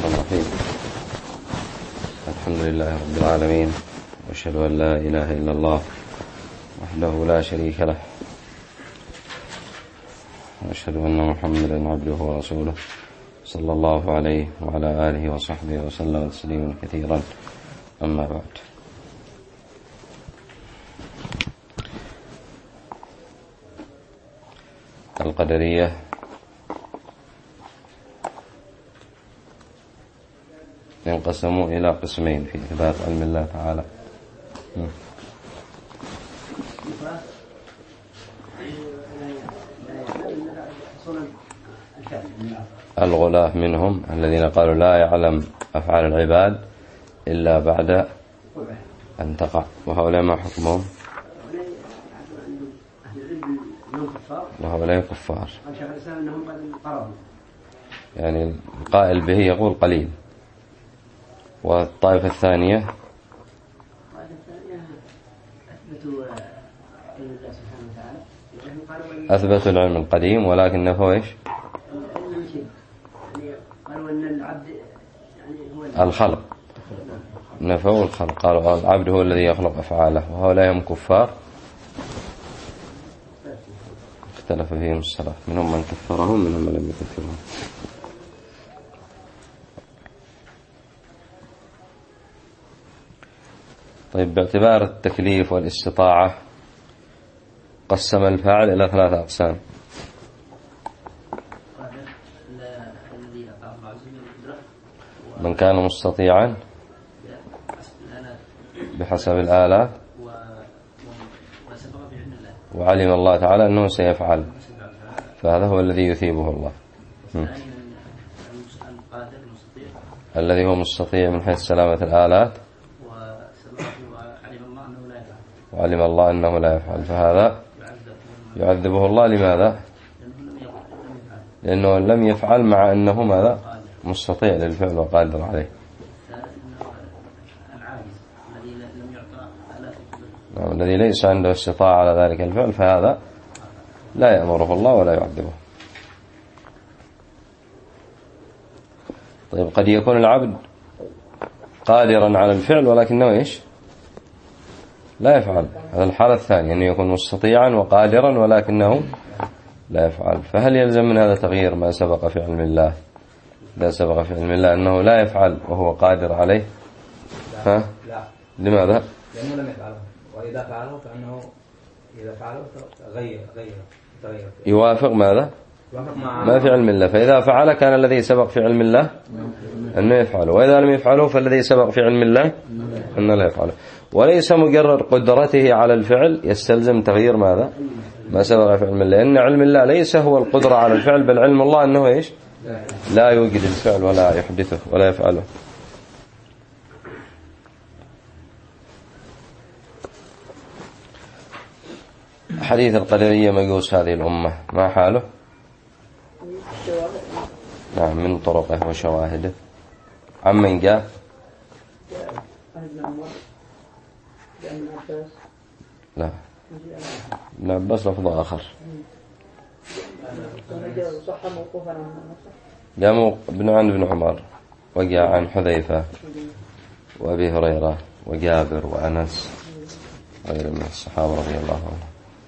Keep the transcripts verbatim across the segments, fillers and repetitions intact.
الرحمن الرحيم. الحمد لله رب العالمين، وأشهد أن لا إله إلا الله وحده لا شريك له، وأشهد أن محمدا عبده ورسوله صلى الله عليه وعلى آله وصحبه وسلم تسليما كثيرا. أما بعد، القدرية ينقسموا إلى قسمين في إثبات علم الله تعالى. الغلاة منهم الذين قالوا لا يعلم أفعال العباد إلا بعد أن تقع، وهؤلاء ما حكمهم؟ وهؤلاء كفار، يعني القائل به يقول قليل. والطائفة الثانية أثبتوا العلم القديم ولكن نفوا إيش؟ الخلق، نفوا الخلق، قالوا العبد هو الذي يخلق أفعاله، وهؤلاء هم كفار اختلف فيهم السلف، منهم من كفرهم منهم من لم يكفرهم. طيب، باعتبار التكليف والاستطاعة قسم الفاعل إلى ثلاثة أقسام. من كان مستطيعا بحسب الآلات، وعلم الله تعالى أنه سيفعل، فهذا هو الذي يثيبه الله. الذي هو مستطيع من حيث سلامة الآلات، وعلم الله أنه لا يفعل، فهذا يعذبه الله. لماذا؟ لأنه لم يفعل مع أنه ماذا؟ مستطيع للفعل وقادر عليه. نعم، الذي ليس عنده استطاعة على ذلك الفعل فهذا لا يأمره الله ولا يعذبه. طيب، قد يكون العبد قادرا على الفعل ولكنه إيش؟ لا يفعل. هذا الحالة الثانية، أنه يكون مستطيعا وقادرا ولكنه لا يفعل. فهل يلزم من هذا تغيير ما سبق في علم الله؟ إذا سبق في علم الله أنه لا يفعل وهو قادر عليه، ها؟ لا. لماذا؟ لأنه لم يفعله، وإذا فعله فإنه إذا فعله غير غير تغير. يوافق ماذا؟ ما في علم الله. فإذا فعل كان الذي سبق في علم الله أنه يفعله، وإذا لم يفعله فالذي سبق في علم الله أنه لا يفعله. وليس مجرد قدرته على الفعل يستلزم تغيير ماذا؟ ما سبق في علم الله، لأن علم الله ليس هو القدرة على الفعل، بل علم الله أنه إيش؟ لا يوجد الفعل ولا يحدثه ولا يفعله. حديث القدرية مجوس هذه الأمة ما حاله؟ نعم، من طرقه وشواهده. عمن جاء؟ لا، لا، بس لفظ آخر. جاء ابن عن ابن عمر، وجاء عن حذيفة وأبي هريرة وجابر وأنس وغير من الصحابة رضي الله عنهم.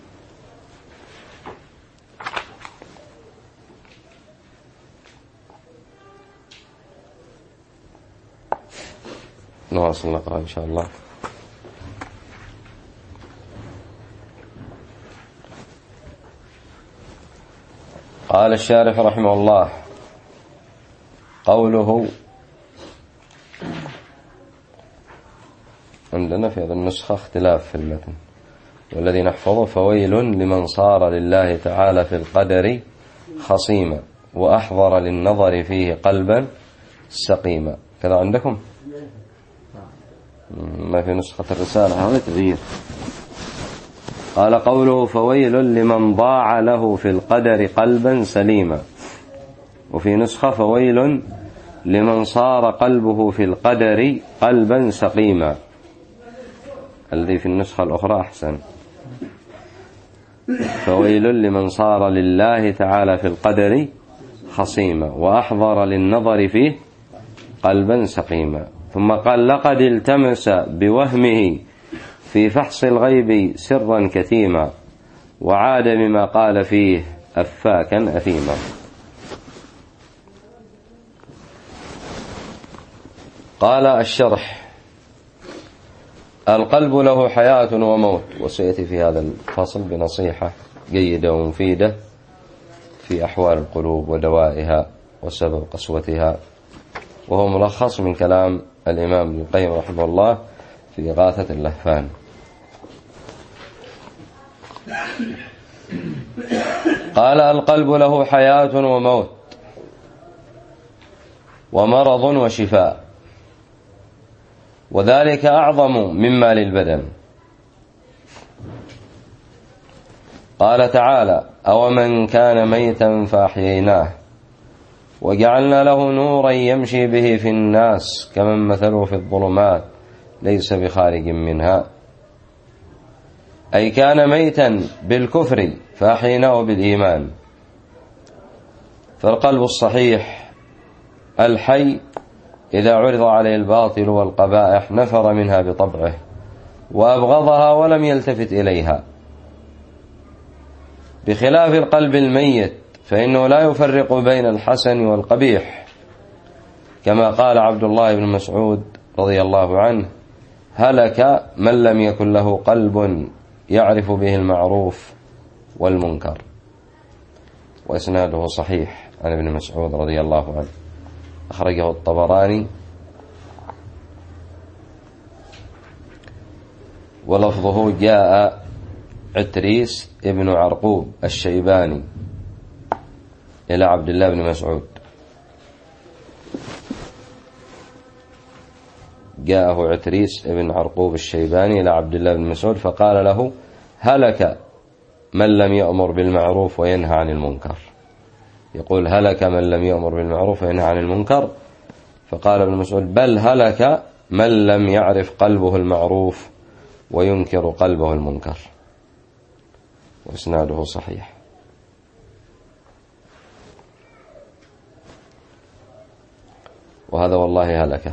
نواصل نقرأ إن شاء الله. قال الشارح رحمه الله: قوله، عندنا في هذا النسخة اختلاف في المتن، والذي نحفظه: فويل لمن صار لله تعالى في القدر خصيما وأحضر للنظر فيه قلبا سقيما. كذا عندكم؟ ما في نسخة الرسالة هذا تغيير. قال: قوله: فويل لمن ضاع له في القدر قلبا سليما. وفي نسخة: فويل لمن صار قلبه في القدر قلبا سقيما. الذي في النسخة الأخرى أحسن: فويل لمن صار لله تعالى في القدر خصيما وأحضر للنظر فيه قلبا سقيما. ثم قال لقد التمس بوهمه في فحص الغيب سرا كتيما، وعاد بما قال فيه أفاكا أثيما. قال الشرح: القلب له حياة وموت. وسيأتي في هذا الفصل بنصيحة جيدة ومفيدة في أحوال القلوب ودوائها وسبب قسوتها، وهو ملخص من كلام الإمام ابن القيم رحمه الله في إغاثة اللهفان. قال: القلب له حياة وموت ومرض وشفاء، وذلك أعظم مما للبدن. قال تعالى: أومن كان ميتا فأحييناه وجعلنا له نورا يمشي به في الناس كمن مثله في الظلمات ليس بخارج منها. أي كان ميتا بالكفر فأحييناه بالإيمان. فالقلب الصحيح الحي إذا عرض عليه الباطل والقبائح نفر منها بطبعه وأبغضها ولم يلتفت إليها، بخلاف القلب الميت فإنه لا يفرق بين الحسن والقبيح، كما قال عبد الله بن مسعود رضي الله عنه: هلك من لم يكن له قلب يعرف به المعروف والمنكر. وإسناده صحيح عن ابن مسعود رضي الله عنه، أخرجه الطبراني، ولفظه: جاء عتريس ابن عرقوب الشيباني إلى عبد الله بن مسعود، جاءه عتريس ابن عرقوب الشيباني إلى عبد الله بن مسعود فقال له: هلك من لم يأمر بالمعروف وينهى عن المنكر. يقول: هلك من لم يأمر بالمعروف وينهى عن المنكر. فقال ابن مسعود: بل هلك من لم يعرف قلبه المعروف وينكر قلبه المنكر. وإسناده صحيح. وهذا والله هلكه،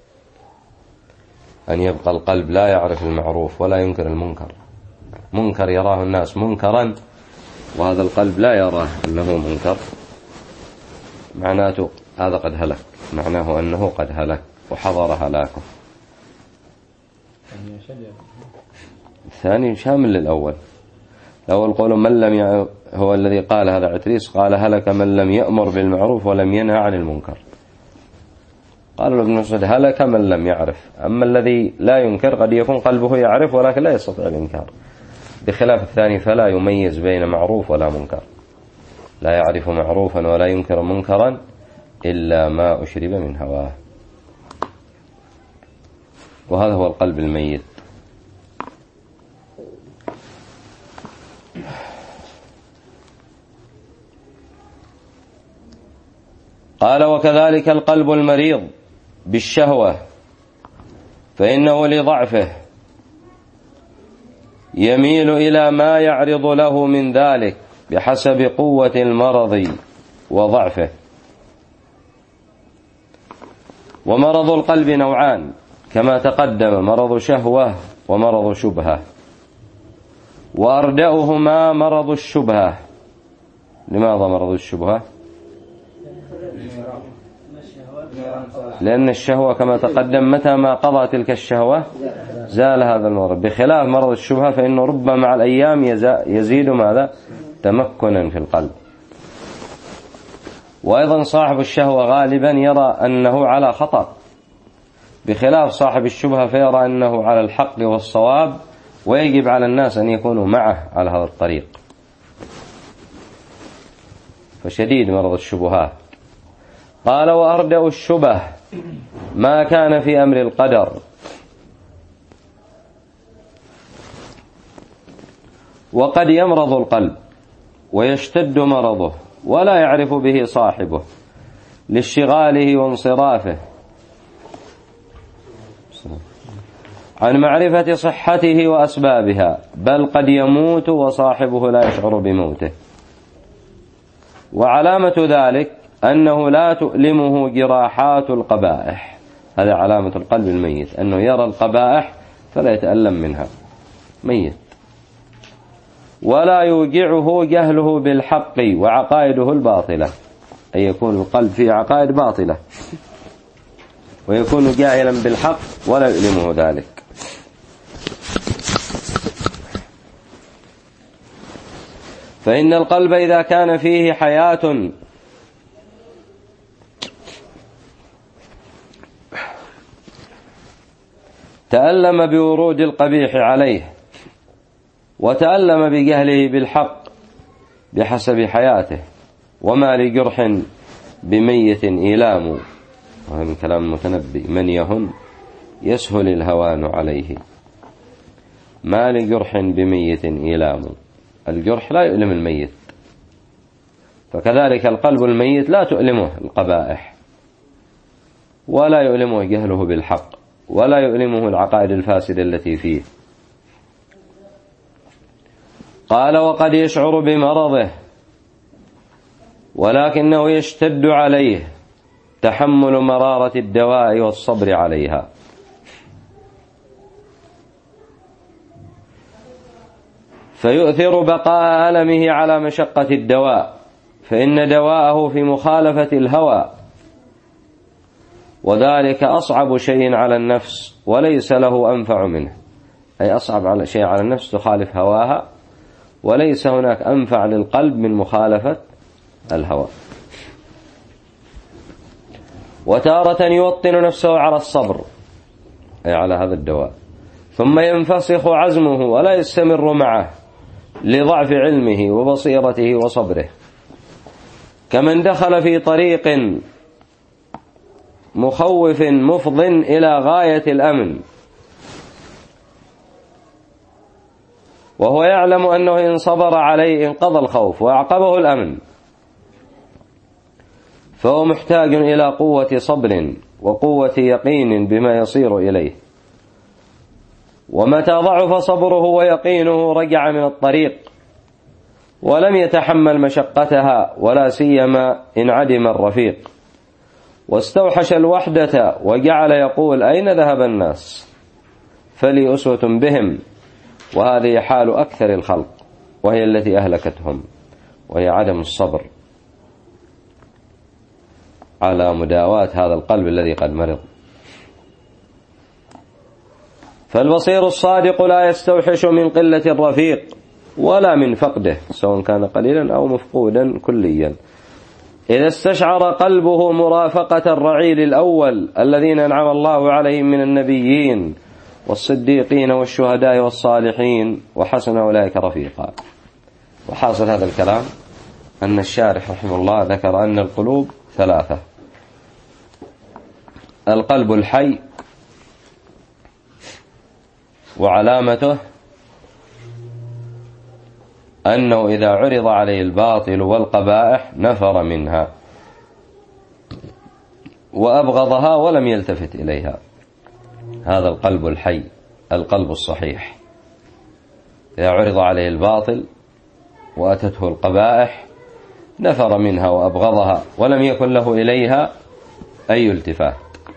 أن يبقى القلب لا يعرف المعروف ولا ينكر المنكر. منكر يراه الناس منكرا وهذا القلب لا يراه أنه منكر، معناته هذا قد هلك، معناه أنه قد هلك وحضر هلاكه. الثاني شامل للأول. الأول قول من لم ي... هو الذي قال هذا عتريس، قال: هلك من لم يأمر بالمعروف ولم ينهى عن المنكر. قال ابن مسعود: هلك من لم يعرف. أما الذي لا ينكر قد يكون قلبه يعرف ولكن لا يستطيع الإنكار، بخلاف الثاني فلا يميز بين معروف ولا منكر، لا يعرف معروفا ولا ينكر منكرا إلا ما أشرب من هواه. وهذا هو القلب الميت. قال: وكذلك القلب المريض بالشهوة فإنه لضعفه يميل إلى ما يعرض له من ذلك بحسب قوة المرض وضعفه. ومرض القلب نوعان كما تقدم: مرض شهوة ومرض شبهة، وأردأهما مرض الشبهة. لماذا مرض الشبهة؟ لأن الشهوة كما تقدم متى ما قضى تلك الشهوة زال هذا المرض، بخلاف مرض الشبهة فإنه ربما مع الأيام يزيد ماذا؟ تمكنا في القلب. وأيضا صاحب الشهوة غالبا يرى أنه على خطأ، بخلاف صاحب الشبهة فيرى أنه على الحق والصواب، ويجب على الناس أن يكونوا معه على هذا الطريق. فشديد مرض الشبهات. قال: وأردأ الشبه ما كان في أمر القدر، وقد يمرض القلب ويشتد مرضه ولا يعرف به صاحبه لاشتغاله وانصرافه عن معرفة صحته وأسبابها، بل قد يموت وصاحبه لا يشعر بموته. وعلامة ذلك أنه لا تؤلمه جراحات القبائح. هذا علامة القلب الميت، أنه يرى القبائح فلا يتألم منها، ميت. ولا يوجعه جهله بالحق وعقائده الباطلة، أي يكون القلب فيه عقائد باطلة ويكون جاهلا بالحق ولا يؤلمه ذلك. فإن القلب إذا كان فيه حياة تألم بورود القبيح عليه وتألم بجهله بالحق بحسب حياته. وما لجرح بميت إيلام، وهذا من كلام المتنبي: من يهن يسهل الهوان عليه. ما لجرح بميت إيلام، الجرح لا يؤلم الميت، فكذلك القلب الميت لا تؤلمه القبائح ولا يؤلمه جهله بالحق ولا يؤلمه العقائد الفاسدة التي فيه. قال: وقد يشعر بمرضه ولكنه يشتد عليه تحمل مرارة الدواء والصبر عليها. فيؤثر بقاء ألمه على مشقة الدواء، فإن دواءه في مخالفة الهوى، وذلك أصعب شيء على النفس وليس له أنفع منه. أي أصعب على شيء على النفس تخالف هواها، وليس هناك أنفع للقلب من مخالفة الهوى. وتارة يوطن نفسه على الصبر، أي على هذا الدواء، ثم ينفسخ عزمه ولا يستمر معه لضعف علمه وبصيرته وصبره، كمن دخل في طريق مخوف مفض إلى غاية الأمن وهو يعلم أنه إن صبر عليه انقضى الخوف وأعقبه الأمن، فهو محتاج إلى قوة صبر وقوة يقين بما يصير إليه. ومتى ضعف صبره ويقينه رجع من الطريق ولم يتحمل مشقتها، ولا سيما إن عدم الرفيق، واستوحش الوحدة وجعل يقول: أين ذهب الناس؟ فلي أسوة بهم. وهذه حال أكثر الخلق، وهي التي أهلكتهم، وهي عدم الصبر على مداواة هذا القلب الذي قد مرض. فالبصير الصادق لا يستوحش من قلة الرفيق ولا من فقده، سواء كان قليلا أو مفقودا كليا، إذا استشعر قلبه مرافقة الرعيل الأول الذين أنعم الله عليهم من النبيين والصديقين والشهداء والصالحين، وحسن أولئك رفيقا. وحاصل هذا الكلام أن الشارح رحمه الله ذكر أن القلوب ثلاثة: القلب الحي، وعلامته أنه إذا عرض عليه الباطل والقبائح نفر منها وأبغضها ولم يلتفت إليها. هذا القلب الحي، القلب الصحيح، إذا عرض عليه الباطل وأتته القبائح نفر منها وأبغضها ولم يكن له إليها أي التفات.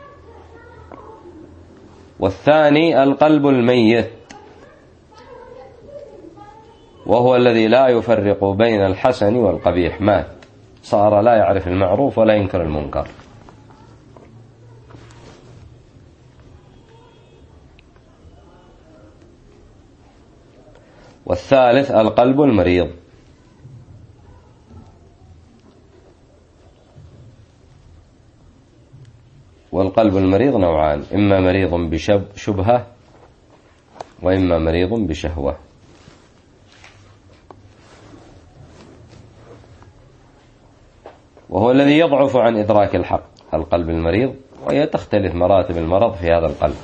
والثاني القلب الميت، وهو الذي لا يفرق بين الحسن والقبيح، مات، صار لا يعرف المعروف ولا ينكر المنكر. والثالث القلب المريض، والقلب المريض نوعان: إما مريض بشبهة وإما مريض بشهوة. وهو الذي يضعف عن إدراك الحق، القلب المريض، وهي تختلف مراتب المرض في هذا القلب.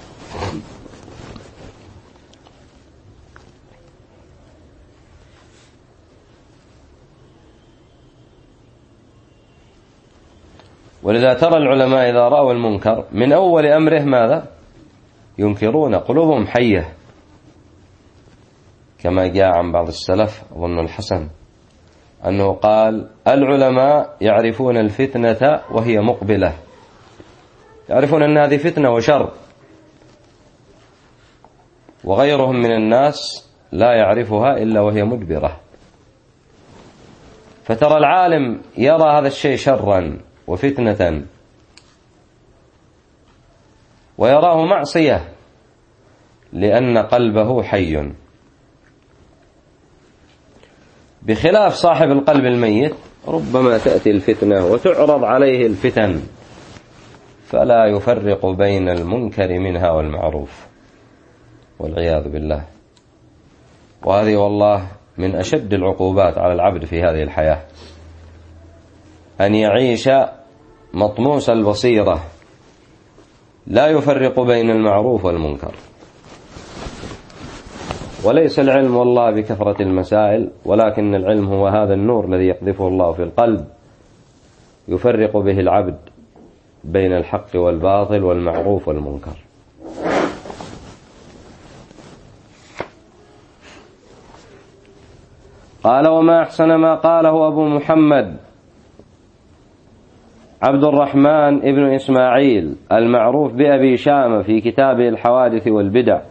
ولذا ترى العلماء إذا رأوا المنكر من أول أمره ماذا؟ ينكرون، قلوبهم حية، كما جاء عن بعض السلف، أظن الحسن أنه قال العلماء يعرفون الفتنة وهي مقبلة، يعرفون أن هذه فتنة وشر، وغيرهم من الناس لا يعرفها إلا وهي مدبرة. فترى العالم يرى هذا الشيء شرا وفتنة ويراه معصية لأن قلبه حي، بخلاف صاحب القلب الميت ربما تأتي الفتنة وتعرض عليه الفتن فلا يفرق بين المنكر منها والمعروف والعياذ بالله. وهذه والله من أشد العقوبات على العبد في هذه الحياة، أن يعيش مطموس البصيرة لا يفرق بين المعروف والمنكر. وليس العلم والله بكثرة المسائل، ولكن العلم هو هذا النور الذي يقذفه الله في القلب يفرق به العبد بين الحق والباطل والمعروف والمنكر. قال وما أحسن ما قاله أبو محمد عبد الرحمن ابن إسماعيل المعروف بأبي شامة في كتابه الحوادث والبدع.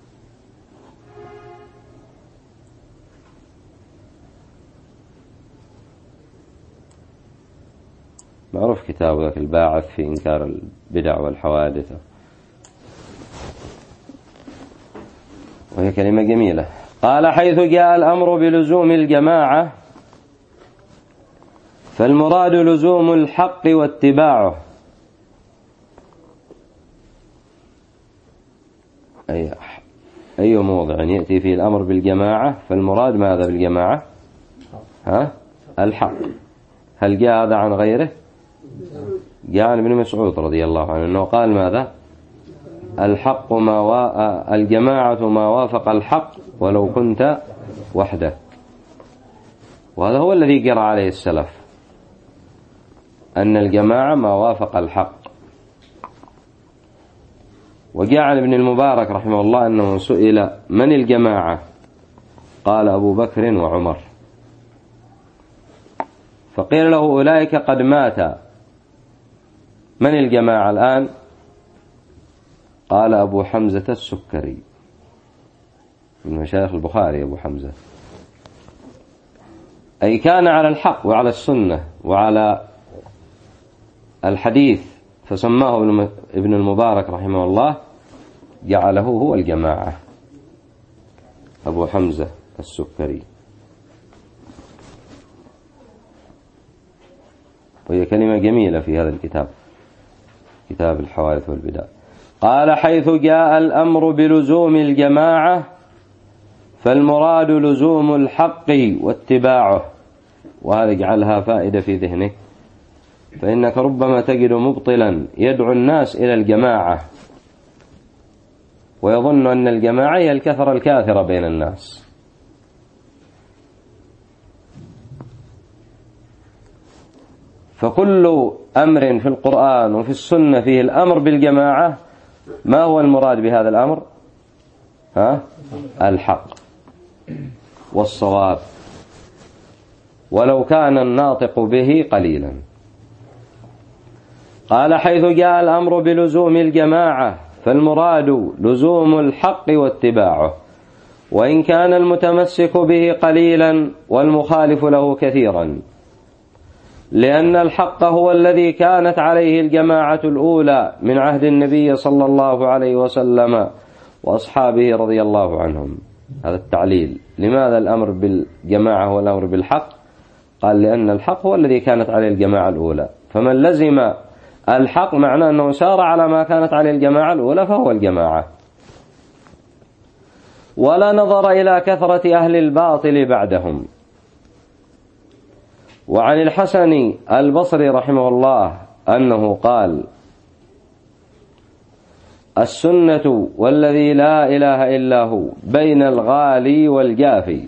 معروف كتاب ذاك الباعث في إنكار البدع والحوادث، وهي كلمة جميلة. قال حيث جاء الأمر بلزوم الجماعة فالمراد لزوم الحق واتباعه. أي أي موضع يأتي فيه الأمر بالجماعة فالمراد ماذا بالجماعة؟ ها؟ الحق. هل جاء هذا عن غيره؟ جاء عن ابن مسعود رضي الله عنه أنه قال ماذا؟ الحق ما و... الجماعة ما وافق الحق ولو كنت وحدك. وهذا هو الذي جرى عليه السلف، أن الجماعة ما وافق الحق. وجاء عن ابن المبارك رحمه الله أنه سئل من الجماعة؟ قال أبو بكر وعمر. فقيل له أولئك قد مات، من الجماعة الآن؟ قال أبو حمزة السكري من مشايخ البخاري أبو حمزة، أي كان على الحق وعلى السنة وعلى الحديث، فسماه ابن المبارك رحمه الله جعله هو الجماعة أبو حمزة السكري. وهي كلمة جميلة في هذا الكتاب، كتاب الحوادث والبدع. قال حيث جاء الأمر بلزوم الجماعة فالمراد لزوم الحق واتباعه. وهذا اجعلها فائدة في ذهنك، فإنك ربما تجد مبطلا يدعو الناس إلى الجماعة ويظن أن الجماعة هي الكثرة الكاثرة بين الناس. فكل أمر في القرآن وفي السنة فيه الأمر بالجماعة، ما هو المراد بهذا الأمر؟ ها؟ الحق والصواب ولو كان الناطق به قليلا. قال حيث جاء الأمر بلزوم الجماعة فالمراد لزوم الحق واتباعه، وإن كان المتمسك به قليلا والمخالف له كثيرا، لأن الحق هو الذي كانت عليه الجماعة الأولى من عهد النبي صلى الله عليه وسلم وأصحابه رضي الله عنهم. هذا التعليل. لماذا الأمر بالجماعة هو الأمر بالحق؟ قال لأن الحق هو الذي كانت عليه الجماعة الأولى، فمن لزم الحق معناه أنه سار على ما كانت عليه الجماعة الأولى فهو الجماعة. ولا نظر إلى كثرة أهل الباطل بعدهم. وعن الحسن البصري رحمه الله أنه قال السنة والذي لا إله إلا هو بين الغالي والجافي،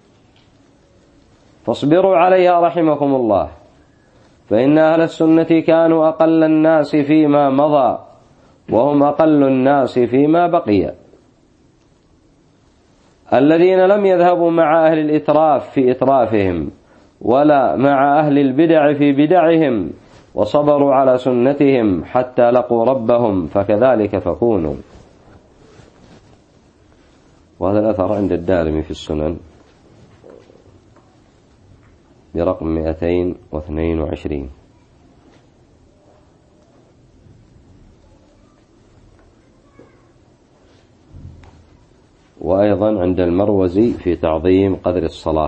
فاصبروا عليها رحمكم الله، فإن أهل السنة كانوا أقل الناس فيما مضى وهم أقل الناس فيما بقي، الذين لم يذهبوا مع أهل الإتراف في إترافهم ولا مع أهل البدع في بدعهم، وصبروا على سنتهم حتى لقوا ربهم، فكذلك فكونوا. وهذا الأثر عند الدارمي في السنن برقم مئتين واثنين وعشرين. وأيضا عند المروزي في تعظيم قدر الصلاة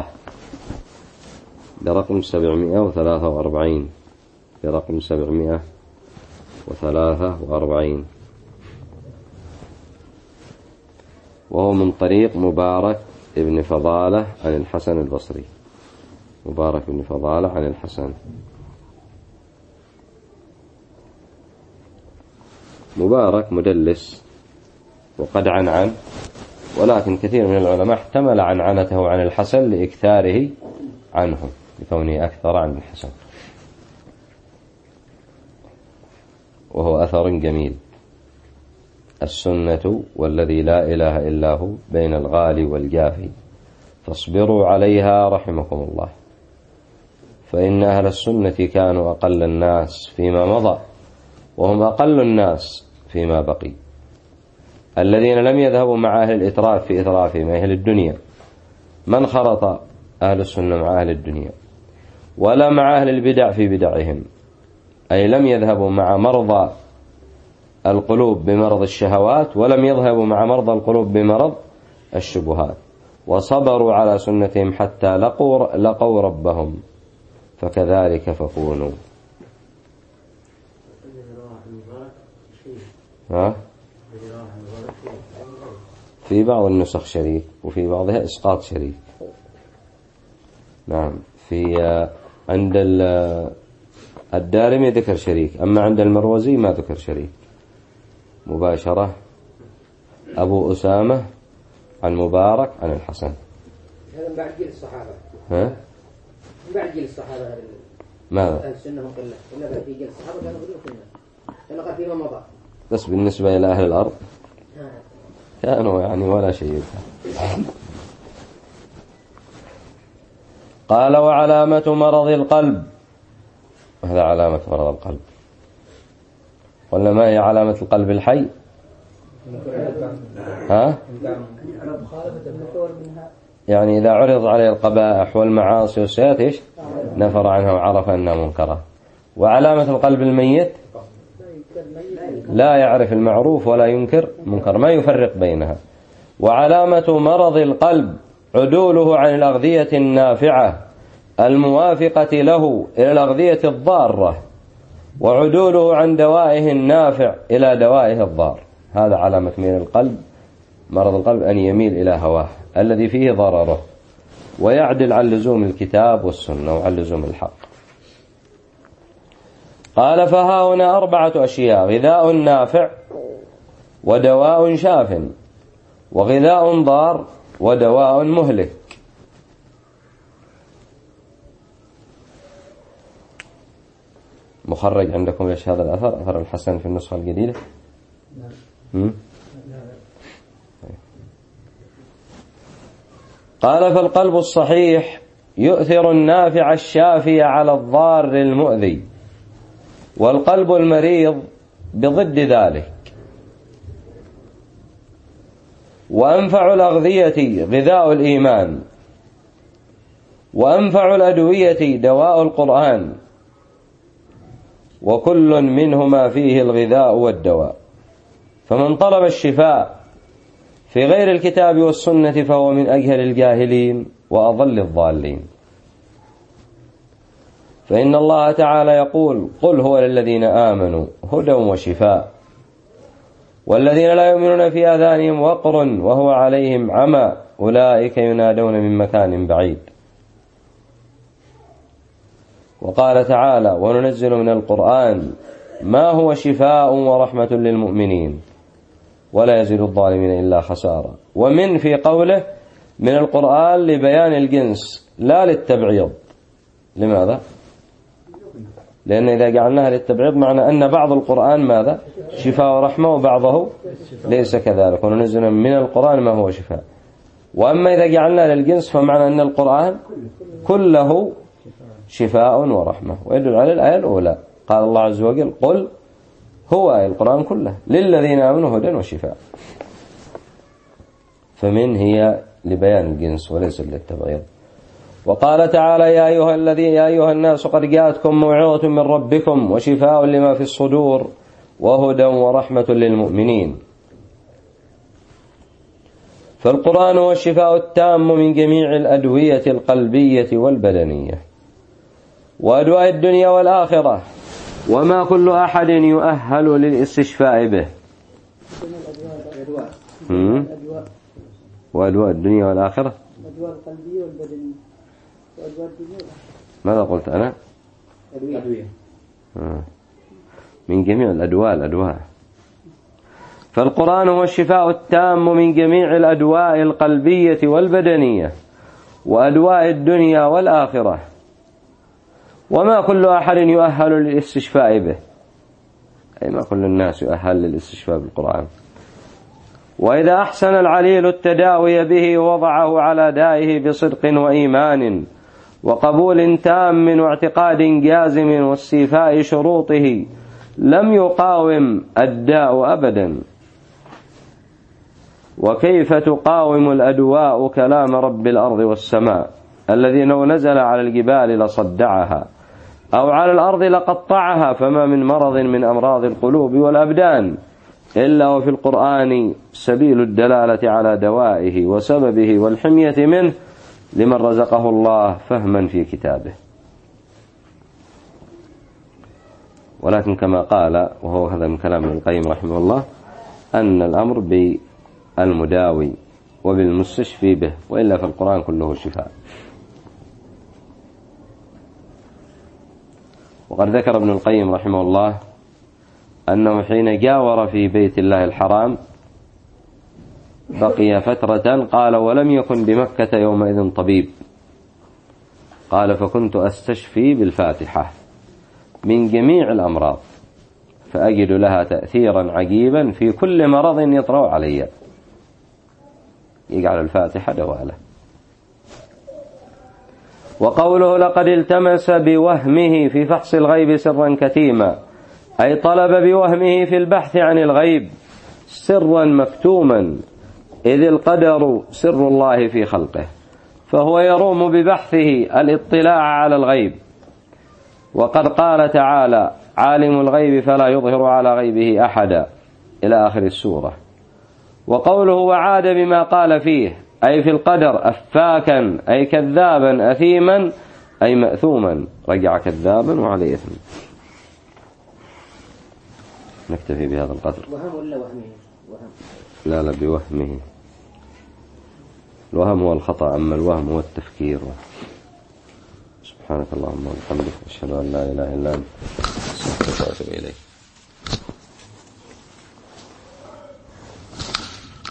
برقم سبعمائة وثلاثة وأربعين برقم سبعمائة وثلاثة وأربعين، وهو من طريق مبارك ابن فضالة عن الحسن البصري. مبارك ابن فضالة عن الحسن. مبارك مدلس وقد عنعن، ولكن كثير من العلماء احتمل عنعنته عن الحسن لإكثاره عنه، لكونه أكثر عن الحسن، وهو أثر جميل. السنة والذي لا إله إلا هو بين الغالي والجافي، فاصبروا عليها رحمكم الله، فإن أهل السنة كانوا أقل الناس فيما مضى، وهم أقل الناس فيما بقي، الذين لم يذهبوا مع أهل الإتراف في إترافهم أهل الدنيا. من خرط أهل السنة مع أهل الدنيا، ولا مع أهل البدع في بدعهم، أي لم يذهبوا مع مرضى القلوب بمرض الشهوات، ولم يذهبوا مع مرضى القلوب بمرض الشبهات، وصبروا على سنتهم حتى لقوا, لقوا ربهم، فكذلك فكونوا. ها؟ في بعض النسخ شريك، وفي بعضها إسقاط شريك. نعم، في عند الدارمي ذكر شريك، أما عند المروزي ما ذكر شريك. مباشرة أبو أسامة عن مبارك عن الحسن. هذا بعد جيل الصحابة. ها؟ بعد جيل الصحابة. ماذا؟ أهل السنة هم قلة، ولا بعد جيل الصحابة كانوا بدون سنة. كانوا قد فيما مضى. بس بالنسبة إلى أهل الأرض كانوا يعني ولا شيء. قال: وعلامة مرض القلب. هذا علامة مرض القلب. قلنا ما هي علامة القلب الحي؟ ها؟ يعني إذا عرض عليه القبائح والمعاصي والسيئات إيش؟ نفر عنها وعرف أنها منكرة. وعلامة القلب الميت لا يعرف المعروف ولا ينكر منكر، ما يفرق بينها. وعلامة مرض القلب عدوله عن الأغذية النافعة الموافقة له إلى الأغذية الضارة، وعدوله عن دوائه النافع إلى دوائه الضار. هذا علامة ميل القلب، مرض القلب، أن يميل إلى هواه الذي فيه ضرره، ويعدل عن لزوم الكتاب والسنة وعن لزوم الحق. قال: فها هنا أربعة أشياء: غذاء نافع، ودواء شاف، وغذاء ضار، ودواء مهلك. مخرج عندكم ليش هذا الأثر؟ أثر الحسن في النسخة الجديدة. نعم. قال: فالقلب الصحيح يؤثر النافع الشافي على الضار المؤذي، والقلب المريض بضد ذلك. وأنفع الأغذية غذاء الإيمان، وأنفع الأدوية دواء القرآن، وكل منهما فيه الغذاء والدواء. فمن طلب الشفاء في غير الكتاب والسنة فهو من أجهل الجاهلين وأضل الضالين. فإن الله تعالى يقول: قل هو للذين آمنوا هدى وشفاء، والذين لا يؤمنون في آذانهم وقر وهو عليهم عمى أولئك ينادون من مكان بعيد. وقال تعالى: وننزل من القرآن ما هو شفاء ورحمة للمؤمنين ولا يزيد الظالمين إلا خسارة. ومن في قوله من القرآن لبيان الجنس لا للتبعيض. لماذا؟ لأن إذا جعلناها للتبعيض معنى أن بعض القرآن ماذا؟ شفاء ورحمة، وبعضه ليس كذلك. وننزل من القرآن ما هو شفاء. وأما إذا جعلنا للجنس فمعنى أن القرآن كله شفاء ورحمة. ويدل على الآية الأولى قال الله عز وجل قل هو آية القرآن كله للذين آمنوا هدى وشفاء، فمن هي لبيان الجنس وليس للتبعيض. وقال تعالى يا أيها الذين يا أيها الناس قد جاءتكم موعظة من ربكم وشفاء لما في الصدور وهدى ورحمة للمؤمنين. فالقرآن هو الشفاء التام من جميع الأدوية القلبية والبدنية وأدواء الدنيا والآخرة، وما كل أحد يؤهل للاستشفاء به. وأدواء الدنيا والآخرة الأدواء القلبية والبدنية وأدواء الدنيا. ماذا قلت أنا؟ أدوية. من جميع الأدواء الأدواء. فالقرآن هو الشفاء التام من جميع الأدواء القلبية والبدنية وأدواء الدنيا والآخرة، وما كل أحد يؤهل للاستشفاء به، أي ما كل الناس يؤهل للاستشفاء بالقرآن. وإذا أحسن العليل التداوي به ووضعه على دائه بصدق وإيمان وقبول تام واعتقاد جازم واستيفاء شروطه لم يقاوم الداء أبدا. وكيف تقاوم الأدواء كلام رب الأرض والسماء الذي لو نزل على الجبال لصدعها أو على الأرض لقطعها، فما من مرض من أمراض القلوب والأبدان إلا وفي القرآن سبيل الدلالة على دوائه وسببه والحمية منه لمن رزقه الله فهما في كتابه. ولكن كما قال، وهو هذا من كلام ابن القيم رحمه الله، أن الأمر بالمداوي وبالمستشفي به، وإلا فالقرآن كله شفاء. وقد ذكر ابن القيم رحمه الله أنه حين جاور في بيت الله الحرام بقي فترة، قال ولم يكن بمكة يومئذ طبيب، قال فكنت أستشفي بالفاتحة من جميع الأمراض فأجد لها تأثيرا عجيبا في كل مرض يطرأ علي، يجعل الفاتحة دواء له. وقوله لقد التمس بوهمه في فحص الغيب سرا كتيما، أي طلب بوهمه في البحث عن الغيب سرا مكتوما، إذ القدر سر الله في خلقه، فهو يروم ببحثه الاطلاع على الغيب. وقد قال تعالى عالم الغيب فلا يظهر على غيبه أحدا إلى آخر السورة. وقوله وعاد بما قال فيه، أي في القدر أفاكا، أي كذابا أثيما، أي مأثوما، رجع كذابا وعليه إثم. نكتفي بهذا القدر. وهم ولا وهمه؟ وهم. لا لا بوهمه. الوهم هو الخطأ، أما الوهم هو التفكير. سبحانك اللهم وبحمدك أشهد أن لا إله إلا أنت أستغفرك وأتوب إليك.